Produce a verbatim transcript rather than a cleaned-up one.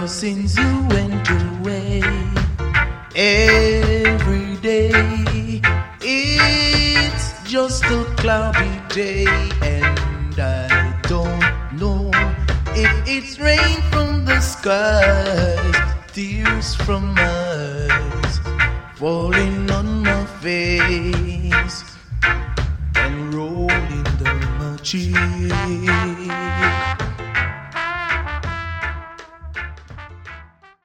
ever since you went away. Every day it's just a cloudy day, and I don't know if it's rain from the skies, tears from my eyes falling on my face and rolling down my cheek.